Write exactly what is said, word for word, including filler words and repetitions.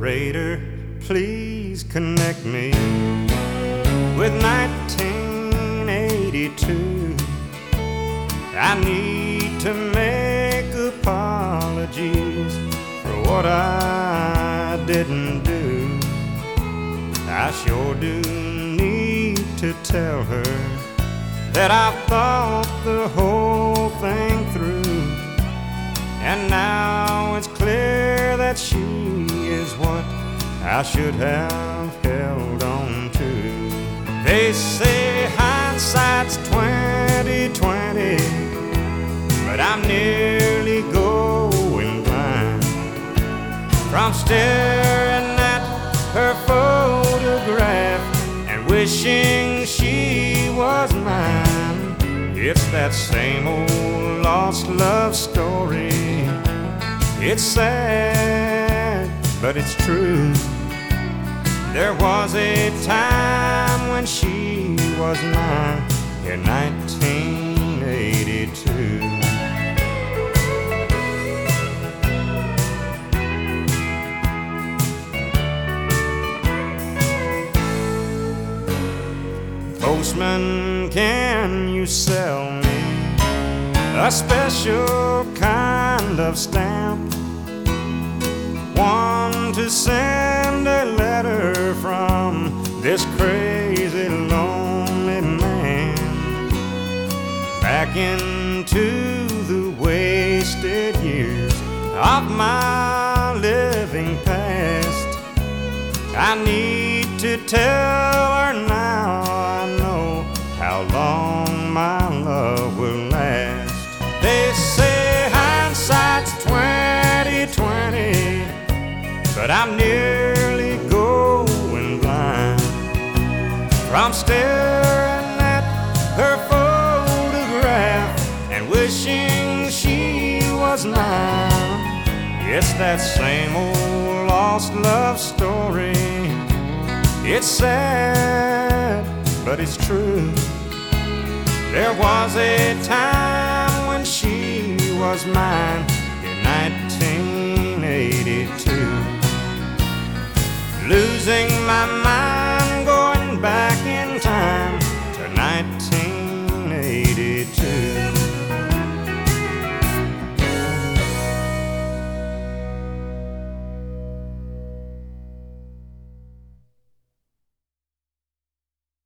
Operator, please connect me with nineteen eighty-two. I need to make apologies for what I didn't do. I sure do need to tell her that I've thought the whole thing through, and now it's clear that she is what I should have held on to. They say hindsight's twenty twenty, but I'm nearly going blind from staring at her photograph and wishing she was mine. It's that same old lost love story. It's sad, but it's true. There was a time when she was mine in nineteen eighty-two. Postman, can you sell me a special kind of stamp? One to send a letter from this crazy lonely man back into the wasted years of my living past. I need to tell her now I know how long my love will last. They say hindsight's twenty twenty, but I'm nearly going blind from staring at her photograph and wishing she was mine. It's that same old lost love story. It's sad, but it's true. There was a time when she was mine in nineteen eighty-two. Losing my mind